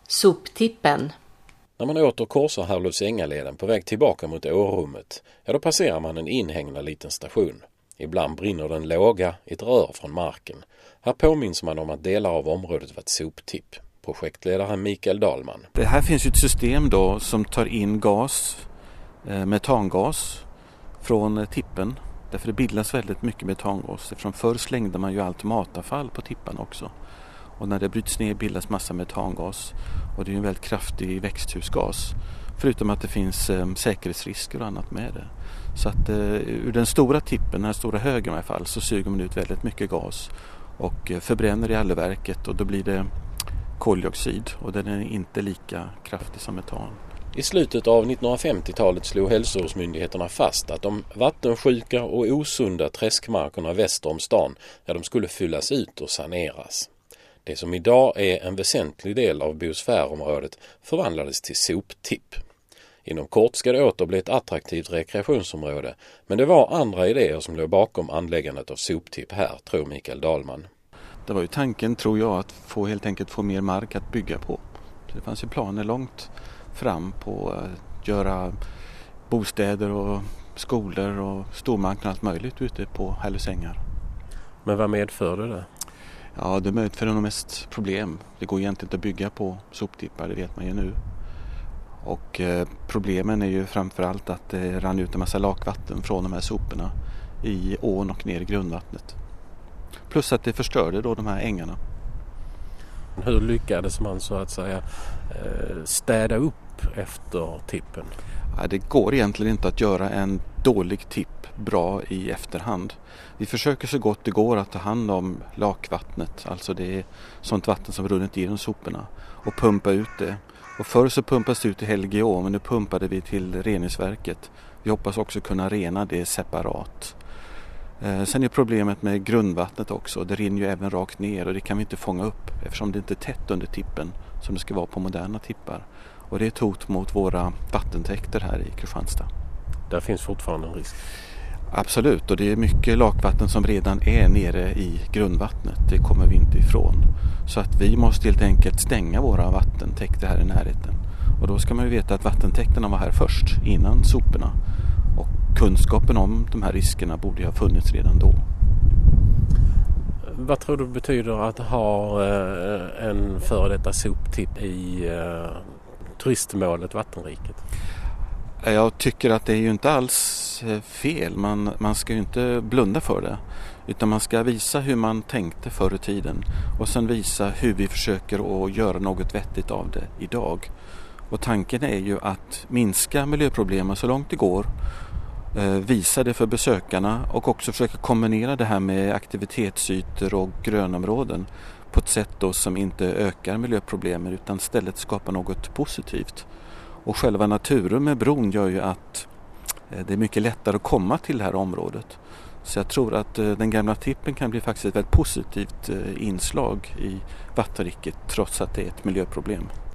Soptippen. När man åter korsar Herlufsängaleden på väg tillbaka mot Årummet, då passerar man en inhägnad liten station. Ibland brinner den låga i ett rör från marken. Här påminns man om att delar av området var ett soptipp. Projektledare Mikael Dahlman. Det här finns ju ett system då som tar in gas, metangas från tippen. Därför det bildas väldigt mycket metangas. Från förr slängde man ju allt matavfall på tippan också. Och när det bryts ner bildas massa metangas. Och det är ju en väldigt kraftig växthusgas. Förutom att det finns säkerhetsrisker och annat med det. Så att ur den stora tippen, den här stora högen i alla fall, så suger man ut väldigt mycket gas. Och förbränner i allverket och då blir det koldioxid. Och den är inte lika kraftig som metan. I slutet av 1950-talet slog hälsovårdsmyndigheterna fast att de vattensjuka och osunda träskmarkerna väster om stan, de skulle fyllas ut och saneras. Det som idag är en väsentlig del av biosfärområdet förvandlades till soptipp. Inom kort ska det åter bli ett attraktivt rekreationsområde, men det var andra idéer som låg bakom anläggandet av soptipp här, tror Mikael Dahlman. Det var ju tanken, tror jag, att helt enkelt få mer mark att bygga på. Så det fanns ju planer långt fram på att göra bostäder och skolor och stormarknader och allt möjligt ute på Herlufsängar. Men vad medförde det? Ja, det medförde nog mest problem. Det går egentligen inte att bygga på soptippar, det vet man ju nu. Och problemen är ju framförallt att det rann ut en massa lakvatten från de här soporna i ån och ner i grundvattnet. Plus att det förstörde då de här ängarna. Hur lyckades man så att säga städa upp efter tippen? Ja, det går egentligen inte att göra en dålig tipp bra i efterhand. Vi försöker så gott det går att ta hand om lakvattnet, alltså det är sånt vatten som runnit genom soporna, och pumpa ut det. Och förr så pumpas det ut till LGO, men nu pumpade vi till reningsverket. Vi hoppas också kunna rena det separat. Sen är problemet med grundvattnet också. Det rinner ju även rakt ner och det kan vi inte fånga upp eftersom det inte är tätt under tippen som det ska vara på moderna tippar. Och det är ett hot mot våra vattentäkter här i Kristianstad. Där finns fortfarande en risk. Absolut, och det är mycket lakvatten som redan är nere i grundvattnet. Det kommer vi inte ifrån. Så att vi måste helt enkelt stänga våra vattentäkter här i närheten. Och då ska man ju veta att vattentäkterna var här först, innan soporna. Och kunskapen om de här riskerna borde ha funnits redan då. Vad tror du betyder att ha en före detta soptipp i turistmålet Vattenriket? Jag tycker att det är ju inte alls fel. Man ska ju inte blunda för det. Utan man ska visa hur man tänkte förr i tiden. Och sen visa hur vi försöker att göra något vettigt av det idag. Och tanken är ju att minska miljöproblemen så långt det går. Visa det för besökarna och också försöka kombinera det här med aktivitetsytor och grönområden på ett sätt då som inte ökar miljöproblemen utan istället skapar något positivt. Och själva naturen med bron gör ju att det är mycket lättare att komma till det här området. Så jag tror att den gamla tippen kan bli faktiskt ett väldigt positivt inslag i Vattenriket trots att det är ett miljöproblem.